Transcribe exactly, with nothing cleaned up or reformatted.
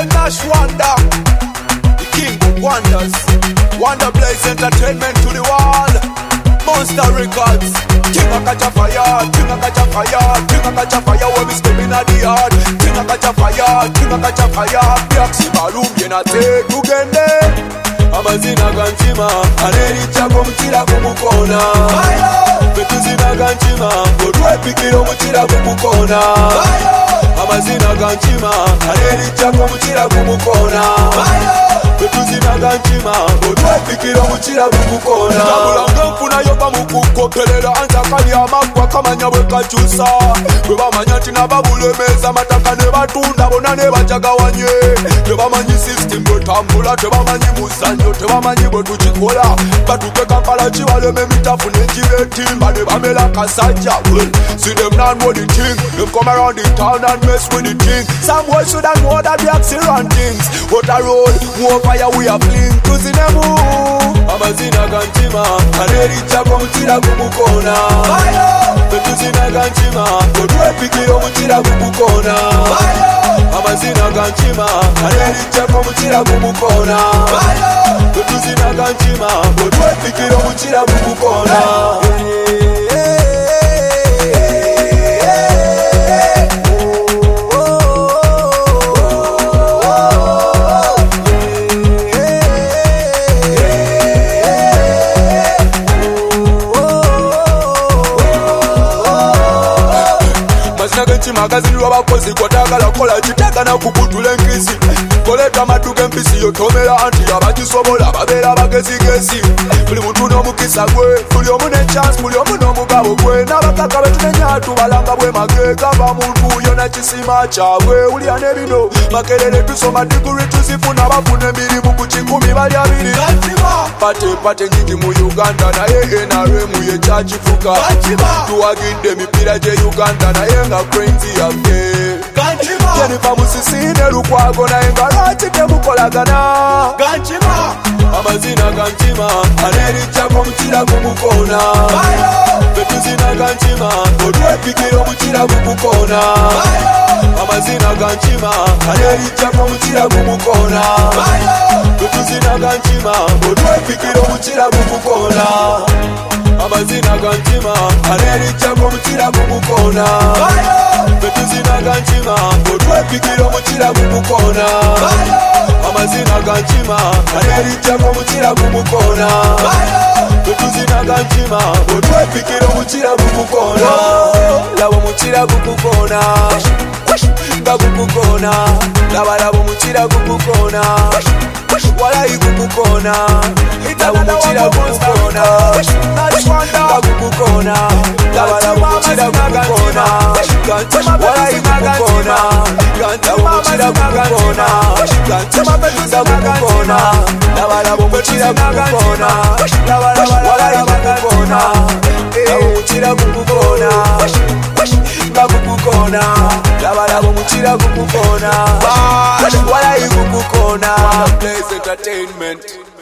J Nash Wonder, the king of wonders. Wonder Blaze Entertainment to the wall. Monster Records, king of catch a fire, king of catch a fire, king of catch a fire. When we stepping at the yard, king of catch a fire, king of catch a fire. Biaksi balum yena te tugende. Amazina gantima, aneri chako mtira kumukona. Betuzina gantima, odwe pikiro mtira kumukona. Amazina gantima, aneri chako mtira kumukona. Betuzina gantima, odwe pikiro mtira kumukona. Kabulanga mfuna yoba mukukokelela, anza kali amakwa kamanya wekachusa. Beba manyati na babule meza, mataka ne batunda, bona ne bachagawanye. Beba manyi system botambula, beba manyi musanyo, beba manyi botuchikola. Batuke kampala chibaleme mitafu nejireti, bade bamela kasaja. Well, see them not know the thing, them come around the town and mess with the thing. Some boys should have know that we actually run things. What a road, more fire we are fling. Tuzinemu, amazina gantima, aneri chako mtira kumukona. Betuzina gantima, odwe pikiro mtira kumukona. Amazina gantima, aneri chako mtira kumukona. Betuzina gantima, odwe pikiro mtira kumukona. Magazine wabakozi kwatagala kola chitakana kukutula nkisi koleta matuke mpisi yotomera anti abakisobola babera bagezigezi buli muntu n'omukisa gwe buli omu ne chance buli omu n'omugabo gwe n'abakaka betumenya tubalanga bwe magega ba muntu yona kisima kyabwe ulya nebino makerere tusoma diguri tuzifuna bafuna emirimu ku kikumi bali abiri pate pate nyingi mu Uganda naye N R M ye kyakifuka tuwagidde emipira gye Uganda naye nga crazy yaffe Jennifer Musisine Lukwago naye nga lwaki temukolagana amazina gantima aneri chako mtira kumukona betuzina gantima odwe pikiro mtira kumukona amazina gantima aneri chako mtira kumukona betuzina gantima odwe pikiro mtira kumukona amazina gantima aneri chako mtira kumukona betuzina gantima odwe pikiro mtira kumukona amazina gantima aneri chako mtira kumukona betuzina gantima odwe pikiro mtira kumukona labo mtira kumukona bakukukona laba labo mtira kumukona walayi kumukona labo mtira kumukona bakukukona laba labo mtira kumukona walayi kumukona labo mtira kumukona bakukukona laba labo mtira kumukona walayi kumukona labo mtira kumukona bakukukona laba labo mtira kumukona walayi kumukona Blaze Entertainment.